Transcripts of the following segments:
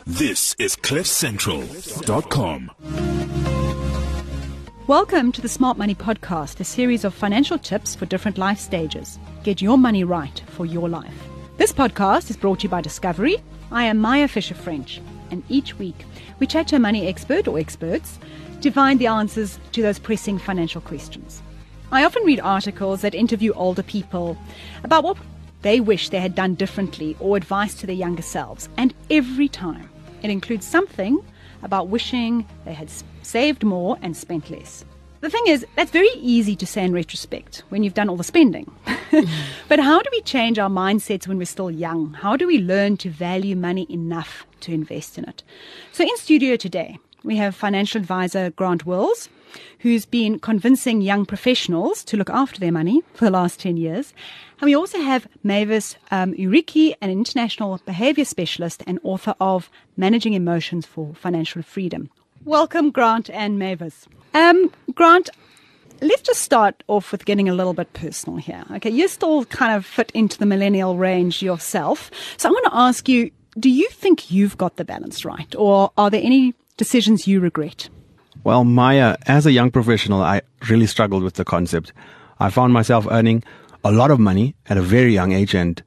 This is CliffCentral.com. Welcome to the Smart Money Podcast, a series of financial tips for different life stages. Get your money right for your life. This podcast is brought to you by Discovery. I am Maya Fisher-French, and each week we chat to a money expert or experts to find the answers to those pressing financial questions. I often read articles that interview older people about what they wish they had done differently or advice to their younger selves, and every time it includes something about wishing they had saved more and spent less. The thing is, that's very easy to say in retrospect when you've done all the spending. But how do we change our mindsets when we're still young? How do we learn to value money enough to invest in it? So in studio today, we have financial advisor Grant Wills, who's been convincing young professionals to look after their money for the last 10 years. And we also have Mavis Uriki, an international behavior specialist and author of Managing Emotions for Financial Freedom. Welcome, Grant and Mavis. Grant, let's just start off with getting a little bit personal here. Okay, you still kind of fit into the millennial range yourself. So I want to ask you, do you think you've got the balance right? Or are there any decisions you regret? Well, Maya, as a young professional, I really struggled with the concept. I found myself earning a lot of money at a very young age, and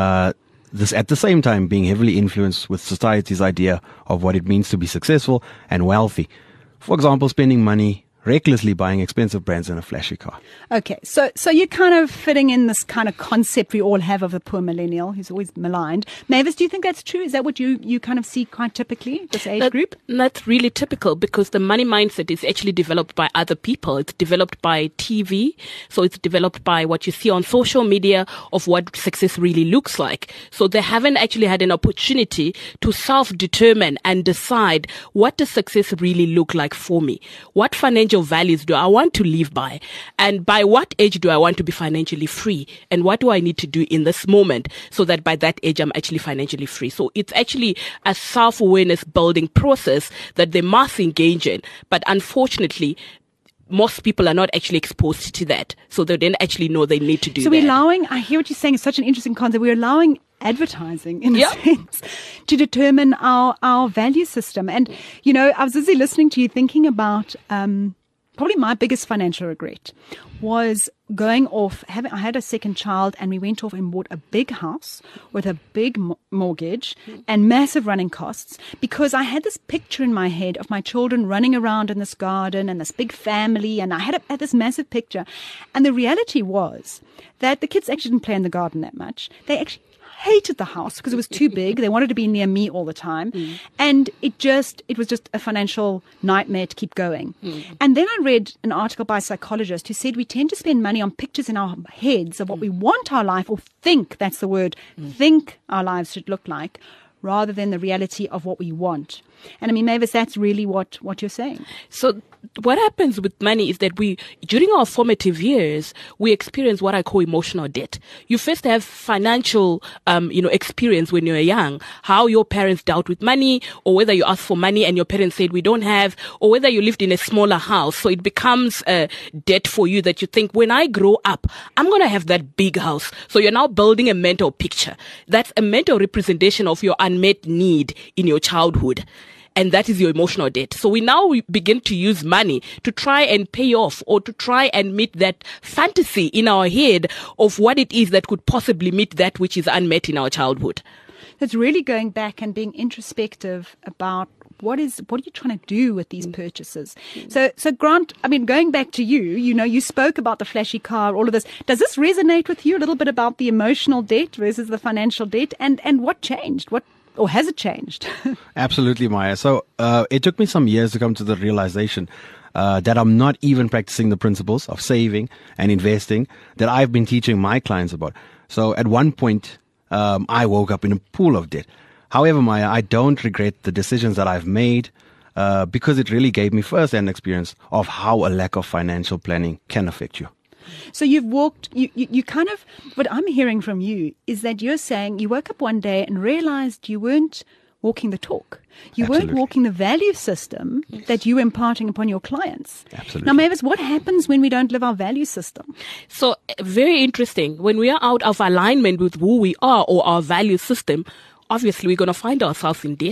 this at the same time being heavily influenced with society's idea of what it means to be successful and wealthy. For example, spending money recklessly buying expensive brands and a flashy car. Okay, so you're kind of fitting in this kind of concept we all have of the poor millennial who's always maligned. Mavis, do you think that's true? Is that what you kind of see quite typically, this age group? That's really typical because the money mindset is actually developed by other people. It's developed by TV, so it's developed by what you see on social media of what success really looks like. So they haven't actually had an opportunity to self-determine and decide, what does success really look like for me? What financial values do I want to live by? And by what age do I want to be financially free? And what do I need to do in this moment so that by that age I'm actually financially free? So it's actually a self-awareness building process that they must engage in. But unfortunately, most people are not actually exposed to that. So they don't actually know they need to do that. So we're allowing, I hear what you're saying, it's such an interesting concept. We're allowing advertising, in a sense, to determine our value system. And, you know, I was busy listening to you thinking about probably my biggest financial regret was going off, I had a second child, and we went off and bought a big house with a big mortgage and massive running costs, because I had this picture in my head of my children running around in this garden and this big family, and I had this massive picture. And the reality was that the kids actually didn't play in the garden that much. They actually hated the house because it was too big. They wanted to be near me all the time. And it was just a financial nightmare to keep going. And then I read an article by a psychologist who said we tend to spend money on pictures in our heads of what we want our life, or think, that's the word, think our lives should look like, rather than the reality of what we want. And I mean, Mavis, that's really what you're saying. So what happens with money is that during our formative years, we experience what I call emotional debt. You first have financial, experience when you're young, how your parents dealt with money, or whether you asked for money and your parents said we don't have, or whether you lived in a smaller house. So it becomes a debt for you that you think, when I grow up, I'm going to have that big house. So you're now building a mental picture. That's a mental representation of your unmet need in your childhood. And that is your emotional debt. So we begin to use money to try and pay off, or to try and meet that fantasy in our head of what it is that could possibly meet that which is unmet in our childhood. It's really going back and being introspective about what are you trying to do with these purchases? So Grant, I mean, going back to you spoke about the flashy car, all of this. Does this resonate with you a little bit about the emotional debt versus the financial debt, and what changed? Or has it changed? Absolutely, Maya. So it took me some years to come to the realization that I'm not even practicing the principles of saving and investing that I've been teaching my clients about. So at one point, I woke up in a pool of debt. However, Maya, I don't regret the decisions that I've made because it really gave me first-hand experience of how a lack of financial planning can affect you. So you've walked, you kind of, what I'm hearing from you is that you're saying you woke up one day and realized you weren't walking the talk. You Absolutely. weren't walking the value system that you were imparting upon your clients. Absolutely. Now, Mavis, what happens when we don't live our value system? So very interesting. When we are out of alignment with who we are or our value system, obviously we're going to find ourselves in debt.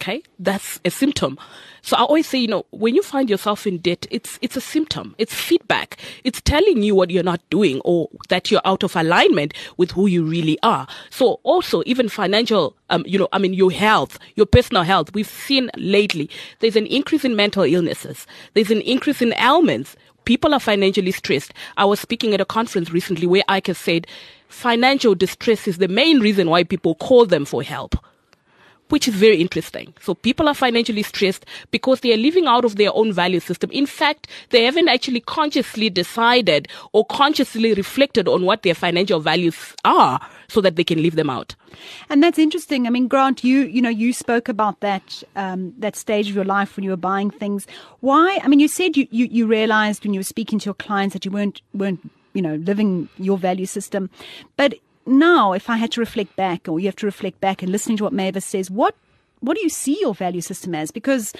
Okay, that's a symptom. So I always say, when you find yourself in debt, it's a symptom. It's feedback. It's telling you what you're not doing or that you're out of alignment with who you really are. So also even financial, your health, your personal health. We've seen lately there's an increase in mental illnesses. There's an increase in ailments. People are financially stressed. I was speaking at a conference recently where ICA said financial distress is the main reason why people call them for help, which is very interesting. So people are financially stressed because they are living out of their own value system. In fact, they haven't actually consciously decided or consciously reflected on what their financial values are so that they can live them out. And that's interesting. I mean, Grant, you spoke about that stage of your life when you were buying things. Why? I mean, you said you realized when you were speaking to your clients that you weren't living your value system. But now, if I had to reflect back, or you have to reflect back and listening to what Mavis says, what do you see your value system as? Because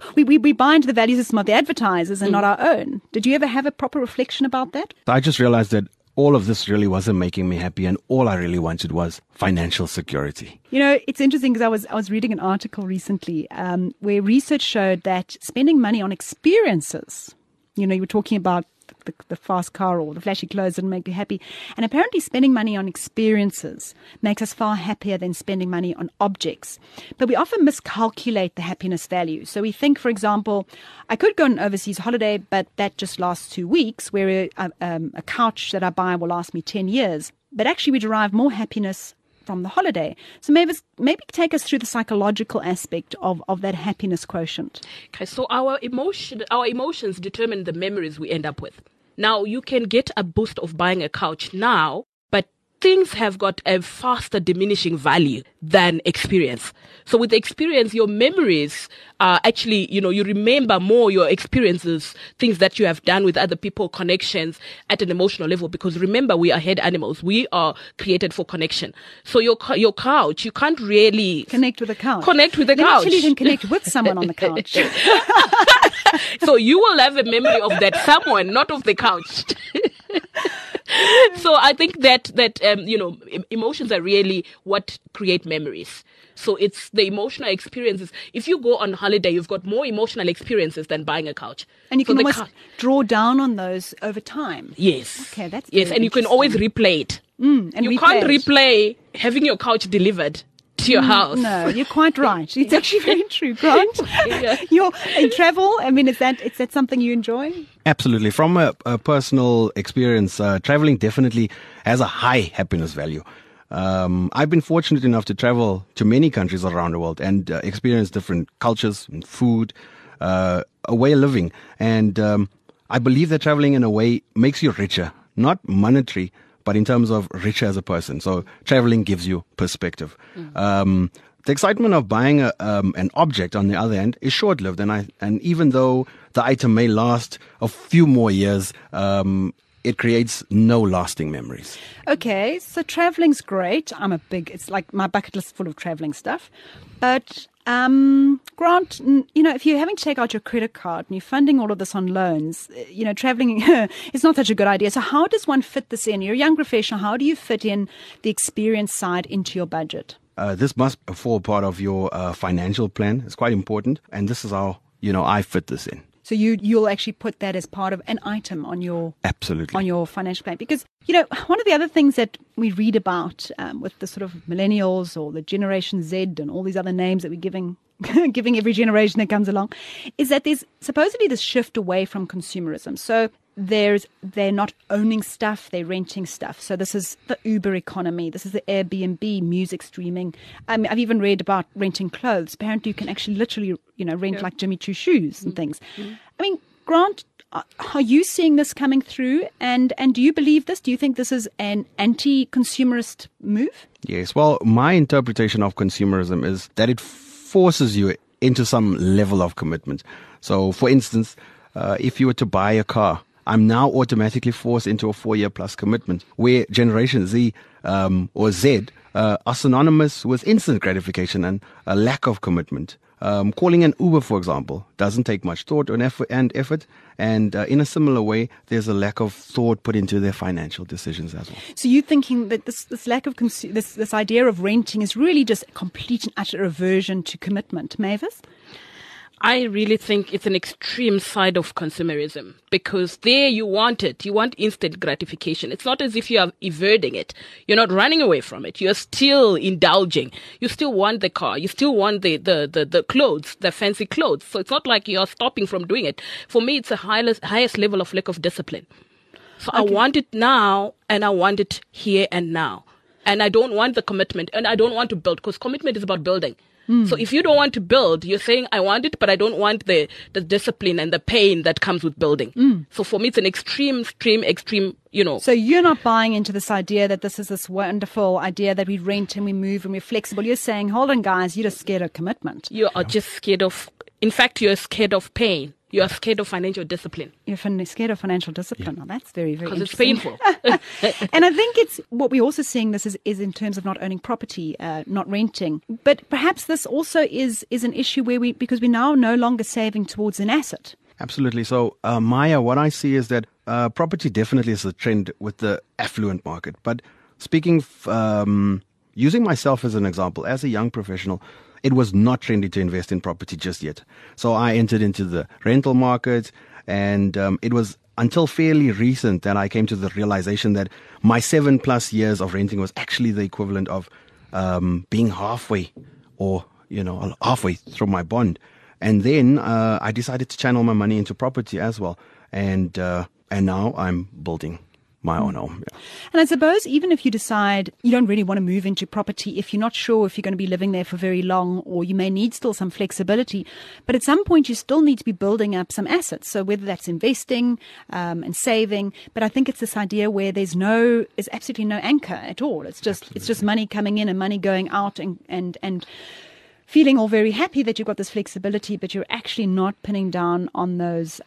we buy into the value system of the advertisers and not our own. Did you ever have a proper reflection about that? I just realized that all of this really wasn't making me happy, and all I really wanted was financial security. It's interesting because I was reading an article recently where research showed that spending money on experiences, you were talking about the fast car or the flashy clothes didn't make you happy. And apparently spending money on experiences makes us far happier than spending money on objects. But we often miscalculate the happiness value. So we think, for example, I could go on an overseas holiday, but that just lasts 2 weeks, where a couch that I buy will last me 10 years. But actually we derive more happiness from the holiday. So maybe take us through the psychological aspect of that happiness quotient. Okay, so our emotions determine the memories we end up with. Now, you can get a boost of buying a couch now, but things have got a faster diminishing value than experience. So with experience, your memories are actually, you remember more your experiences, things that you have done with other people, connections at an emotional level. Because remember, we are head animals. We are created for connection. So your couch, you can't really connect with the couch. Couch. Actually, then connect with someone on the couch. So you will have a memory of that someone, not of the couch. So I think that emotions are really what create memories. So it's the emotional experiences. If you go on holiday, you've got more emotional experiences than buying a couch. And you can almost draw down on those over time. Yes. Okay, that's yes, and you can always replay it. And you can't replay having your couch delivered to your house. No, you're quite right. It's actually very true, Grant. Yeah. You're in travel. I mean, is that something you enjoy? Absolutely. From a personal experience, traveling definitely has a high happiness value. I've been fortunate enough to travel to many countries around the world and experience different cultures and food, a way of living. And I believe that traveling in a way makes you richer, not monetary, but in terms of richer as a person. So traveling gives you perspective. The excitement of buying an object, on the other end, is short-lived. And even though the item may last a few more years, it creates no lasting memories. Okay, so traveling's great. It's like my bucket list full of travelling stuff. But Grant, if you're having to take out your credit card and you're funding all of this on loans, traveling is not such a good idea. So how does one fit this in? You're a young professional. How do you fit in the experience side into your budget? This must fall part of your financial plan. It's quite important. And this is how, I fit this in. So you'll actually put that as part of an item on your absolutely on your financial plan, because one of the other things that we read about with the sort of millennials or the Generation Z and all these other names that we're giving every generation that comes along, is that there's supposedly this shift away from consumerism. So they're not owning stuff, they're renting stuff. So this is the Uber economy. This is the Airbnb, music streaming. I mean, I've even read about renting clothes. Apparently you can actually literally, rent like Jimmy Choo shoes and things. I mean, Grant, are you seeing this coming through? And do you believe this? Do you think this is an anti-consumerist move? Yes. Well, my interpretation of consumerism is that it forces you into some level of commitment. So, for instance, if you were to buy a car, I'm now automatically forced into a 4-year plus commitment, where Generation Z or Z are synonymous with instant gratification and a lack of commitment. Calling an Uber, for example, doesn't take much thought and effort. And in a similar way, there's a lack of thought put into their financial decisions as well. So you're thinking that this lack of this idea of renting is really just a complete and utter aversion to commitment, Mavis? I really think it's an extreme side of consumerism, because there you want it. You want instant gratification. It's not as if you are evading it. You're not running away from it. You're still indulging. You still want the car. You still want the clothes, the fancy clothes. So it's not like you're stopping from doing it. For me, it's the highest level of lack of discipline. So okay. I want it now, and I want it here and now. And I don't want the commitment, and I don't want to build, because commitment is about building. So if you don't want to build, you're saying, I want it, but I don't want the discipline and the pain that comes with building. So for me, it's an extreme, you know. So you're not buying into this idea that this is this wonderful idea that we rent and we move and we're flexible. You're saying, hold on, guys, you're just scared of commitment. You are just scared of, in fact, you're scared of pain. You are scared of financial discipline. You're scared of financial discipline. Yeah. Oh, that's very, very interesting. Because it's painful. And I think it's what we're also seeing this is in terms of not owning property, not renting. But perhaps this also is an issue where because we're now no longer saving towards an asset. Absolutely. So, Maya, what I see is that property definitely is a trend with the affluent market. But speaking, using myself as an example, as a young professional, it was not trendy to invest in property just yet. So I entered into the rental market, and it was until fairly recent that I came to the realization that my 7+ years of renting was actually the equivalent of being halfway through my bond. And then I decided to channel my money into property as well. And now I'm building my own home. Yeah. And I suppose even if you decide you don't really want to move into property, if you're not sure if you're going to be living there for very long, or you may need still some flexibility, but at some point you still need to be building up some assets. So whether that's investing and saving, but I think it's this idea where there's absolutely no anchor at all. It's just money coming in and money going out, and feeling all very happy that you've got this flexibility, but you're actually not pinning down on those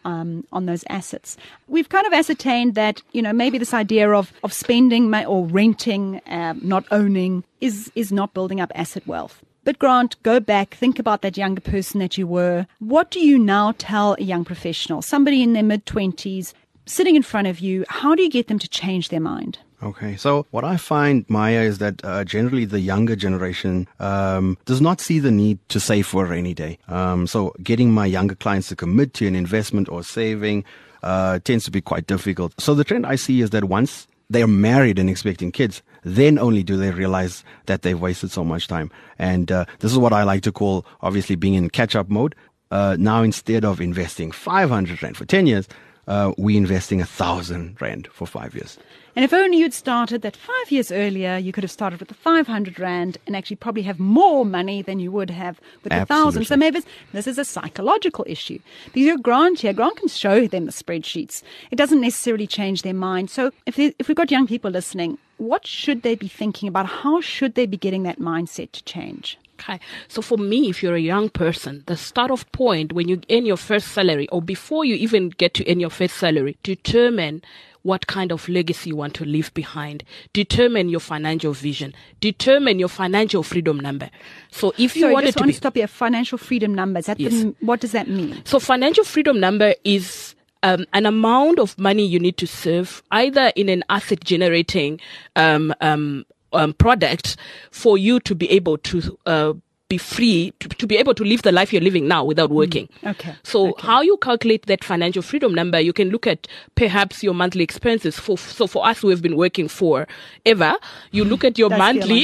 assets. We've kind of ascertained that, maybe this idea of spending or renting, not owning, is not building up asset wealth. But Grant, go back, think about that younger person that you were. What do you now tell a young professional, somebody in their mid-20s, sitting in front of you? How do you get them to change their mind? Okay, so what I find, Maya, is that generally the younger generation does not see the need to save for a rainy day. So getting my younger clients to commit to an investment or saving tends to be quite difficult. So the trend I see is that once they're married and expecting kids, then only do they realize that they've wasted so much time. And this is what I like to call, obviously, being in catch-up mode. Now, instead of investing 500 Rand for 10 years, we're investing 1,000 Rand for 5 years. And if only you'd started that 5 years earlier, you could have started with the 500 Rand and actually probably have more money than you would have with the 1,000. So maybe this is a psychological issue. Because your Grant can show them the spreadsheets. It doesn't necessarily change their mind. So if we've got young people listening, what should they be thinking about? How should they be getting that mindset to change? Okay. So for me, if you're a young person, the start-off point when you earn your first salary, or before you even get to earn your first salary, determine what kind of legacy you want to leave behind. Determine your financial vision. Determine your financial freedom number. So if you wanted to stop here, financial freedom number, what does that mean? So financial freedom number is an amount of money you need to save either in an asset generating product for you to be able to be free, to be able to live the life you're living now without working. Okay. So how you calculate that financial freedom number, you can look at perhaps your monthly expenses. So for us who have been working forever, you look at your monthly,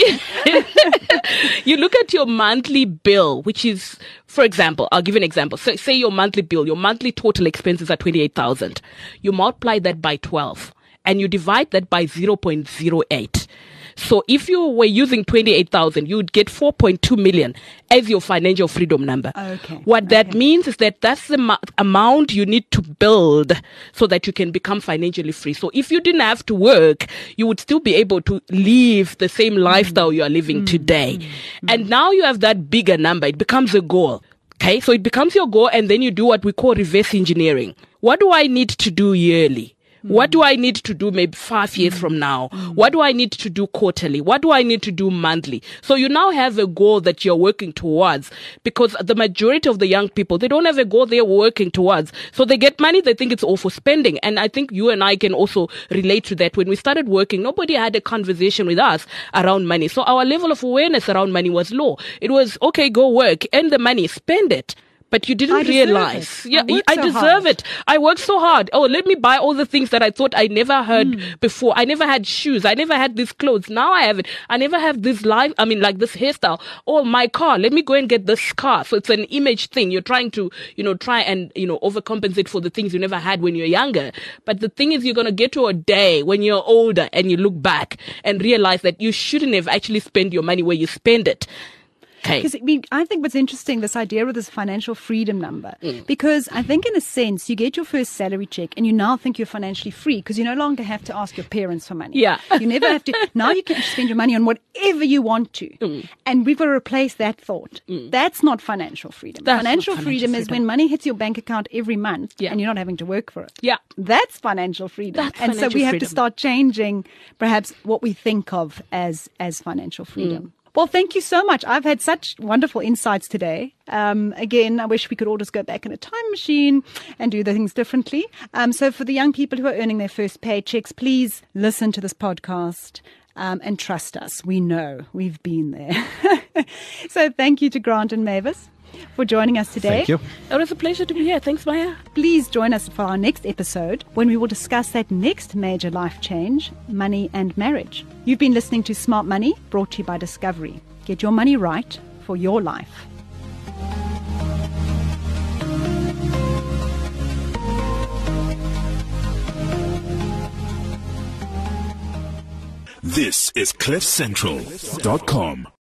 you look at your monthly bill, which is, for example, I'll give you an example. So say your monthly bill, your monthly total expenses are 28,000. You multiply that by 12 and you divide that by 0.08. So if you were using 28,000, you would get 4.2 million as your financial freedom number. Okay. What that means is that that's the amount you need to build so that you can become financially free. So if you didn't have to work, you would still be able to live the same lifestyle you are living today. And now you have that bigger number. It becomes a goal. Okay, so it becomes your goal, and then you do what we call reverse engineering. What do I need to do yearly? What do I need to do maybe 5 years from now? What do I need to do quarterly? What do I need to do monthly? So you now have a goal that you're working towards, because the majority of the young people, they don't have a goal they're working towards. So they get money, they think it's all for spending. And I think you and I can also relate to that. When we started working, nobody had a conversation with us around money. So our level of awareness around money was low. It was, okay, go work, earn the money, spend it. But you didn't realize. Yeah, I deserve it. I worked so hard. Oh, let me buy all the things that I thought I never heard before. I never had shoes. I never had these clothes. Now I have it. I never have this life. I mean, like this hairstyle. Oh, my car. Let me go and get this car. So it's an image thing. You're trying to, try and, overcompensate for the things you never had when you're younger. But the thing is, you're going to get to a day when you're older and you look back and realize that you shouldn't have actually spent your money where you spend it. Because I think what's interesting, this idea of this financial freedom number, because I think in a sense you get your first salary check and you now think you're financially free because you no longer have to ask your parents for money. Yeah. You never have to. Now you can spend your money on whatever you want to. And we've got to replace that thought. That's not financial freedom. Financial freedom is when money hits your bank account every month and you're not having to work for it. Yeah. That's financial freedom. So we have to start changing perhaps what we think of as financial freedom. Well, thank you so much. I've had such wonderful insights today. Again, I wish we could all just go back in a time machine and do the things differently. So for the young people who are earning their first paychecks, please listen to this podcast and trust us. We know. We've been there. So thank you to Grant and Mavis for joining us today. Thank you. It was a pleasure to be here. Thanks, Maya. Please join us for our next episode when we will discuss that next major life change, money and marriage. You've been listening to Smart Money, brought to you by Discovery. Get your money right for your life. This is CliffCentral.com.